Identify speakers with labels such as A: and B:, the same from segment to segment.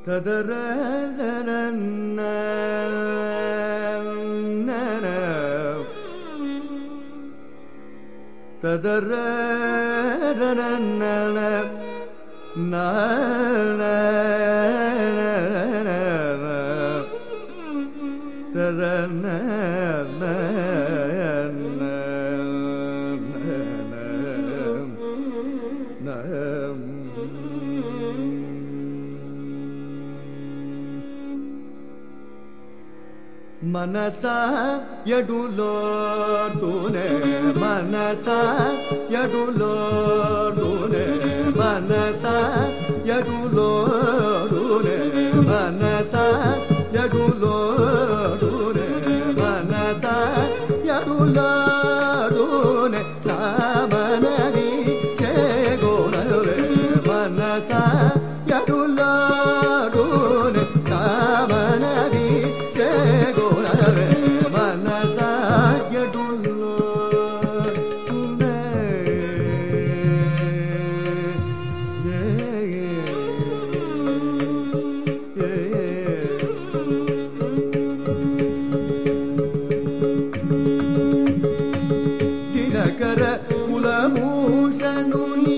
A: మనసా ఎడులోడునే మనసా ఎడులోడునే మనసా ఎడులోడునే మనసా ఎడులోడునే మనసా ఎడులోడునే నామనది చేగోనరే మనసా ఎడులోడునే నామనది చేగోనరే మనసా ఎడులోడునే దినకర కులభూషణుని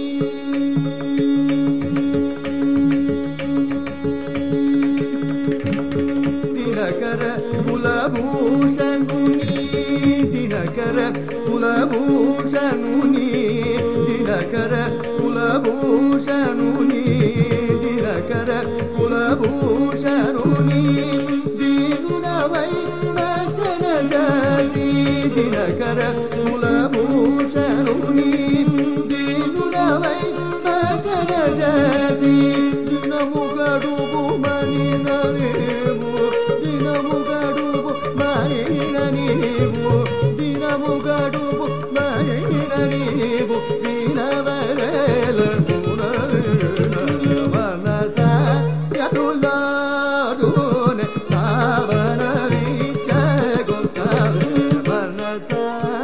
A: దినకర కులభూషణుని దినకర కులభూషణుని దినకర కులభూషణుని దినకర కులభూషణుని దీనుడవై భజన జాసి దినకర కులభూషణుని దీనుడవై భజన జాసి దినము గడువు మనిన నీవు దినము గడువు మనిన నీవు దినము గడువు మనిన నీవు దినవరేల మనసా ఎడులాడునే తావనవి చెగొంతావే మనసా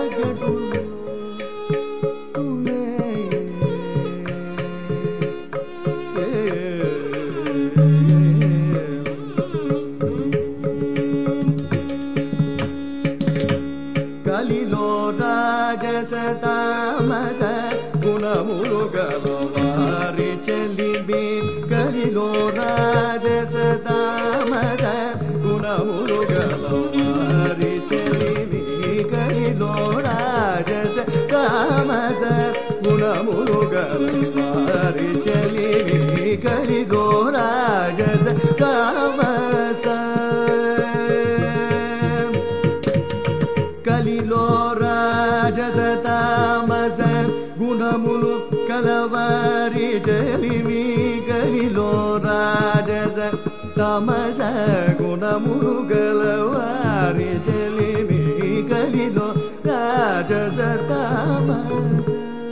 A: కలిలో రాజస తామస గుణములు గలవారి చెలిమి కలిలో రాజస తామస గుణములు గలవారి చెలిమి కలిలో రాజస తామస గుణములు గలవారి చెలిమి కలిలో రాజస తామస కలిలో రాజస తామస గుణములు కలవారి చెలిమి కలిలో రాజస తామస గుణములు గలవారి చెలిమి కలిలో రాజస తామస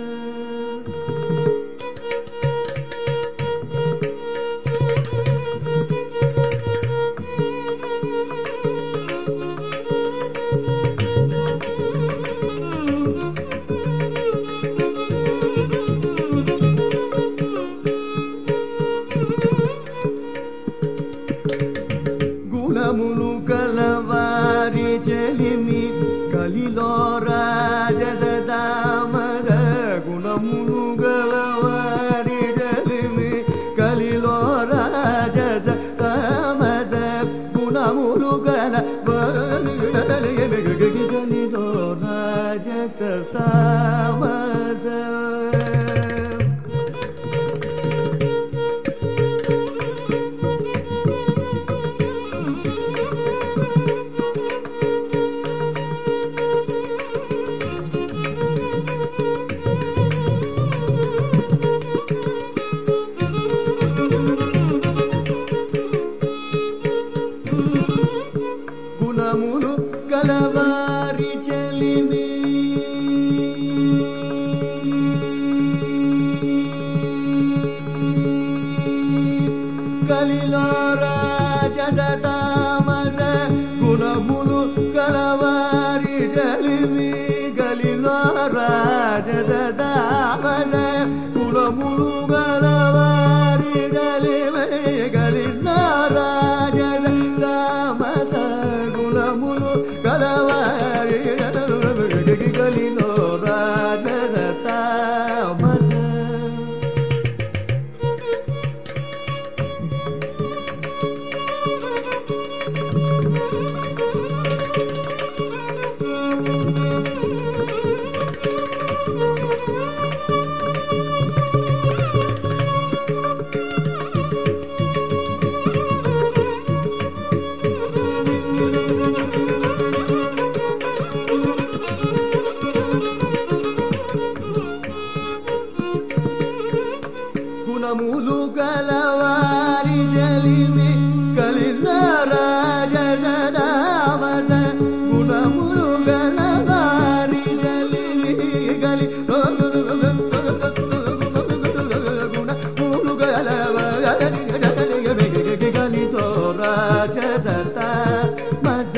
A: గుణములు కలవారి చెలిమి కలిలో రాజస తామస గుణములు గలవారి చెలిమి కలిలో రాజస తామస గుణములు గలవారి కలిలో రాజస తామస గుణములు గలవారి చెలిమి కలిలో రాజస తామస గుణములు గలవారి చెలిమి కలిలో రాజస తామస గుణములు గలవారి చెలిమి కలిలో జలిమి కలిన రాజదామస గుణములు గలవారి జలిమి గలి గుణములు గలవారి గలితో రాజదత మజ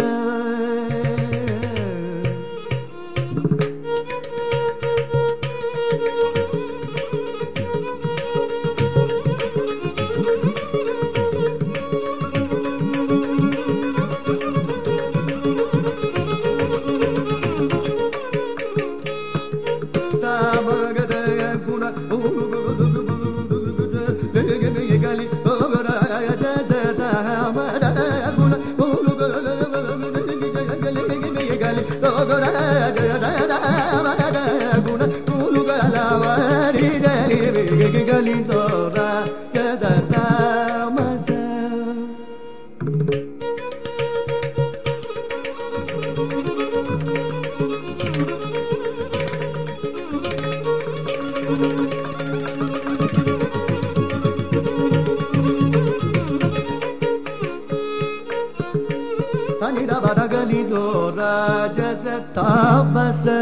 A: Galido Raja Tabasa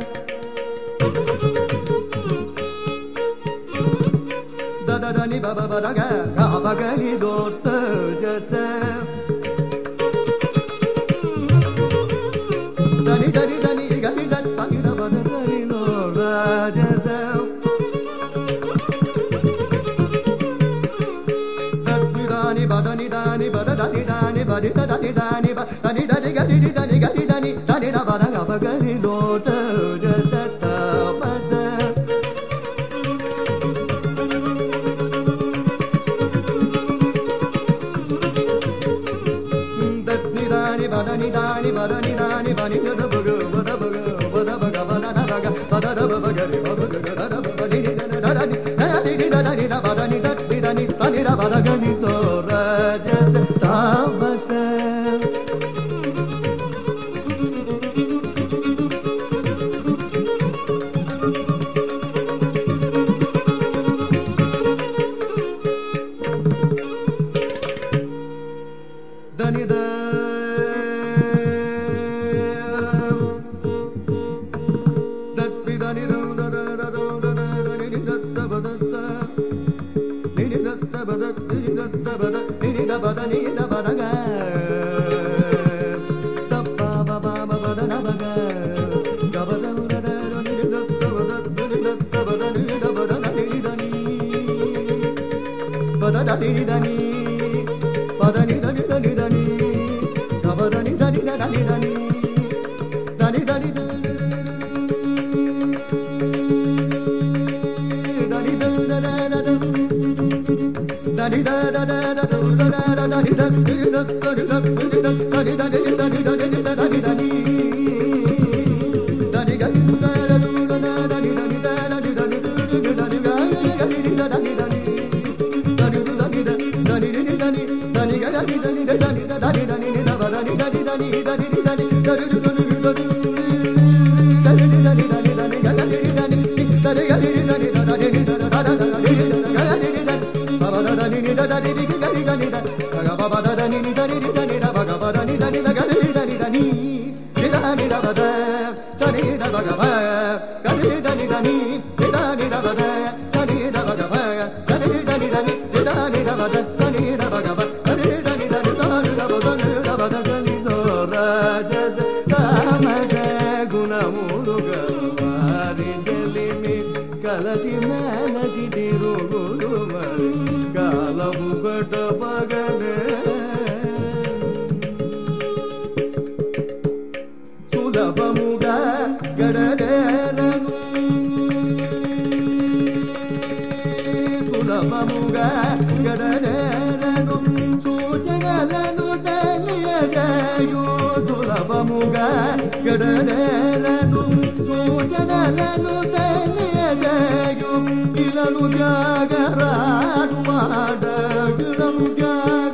A: Dadani Baba Badaga Gaba Galido Tajasa Dani Dani Dani Galidat Pagida Badagalido Rajasa Dadani Badani Dani Badani Dani Badita Dani Dani Dani Dani Dani Dani Dani Dani Dani Badaga Bagalido Tajasa Tabasa Badani Dani Badani Dani Bani Bada Baga Bada Baga Bada Baga Bada Baga Bada Baga Bada Badani Dani Dani Dani Badani Dani Dani Dani Badaga Nito Raja Tabasa Dani Dani Badani Badaga Tappa Baba Badana Baga Gabada Badani Dani Badani Dani Badani Dani Dani Dani Gabadani Dani Dani Dani Dani Dani Dani Kalasi melasi dirugudu mari kalabu bedabagane Sulabamuga gadaderanu Sulabamuga gadaderanu Sujanalanu daliyajayu Sulabamuga gadaderanu Sujanalanu daliyajayu Ilalu jagara rumada Ilalu jagara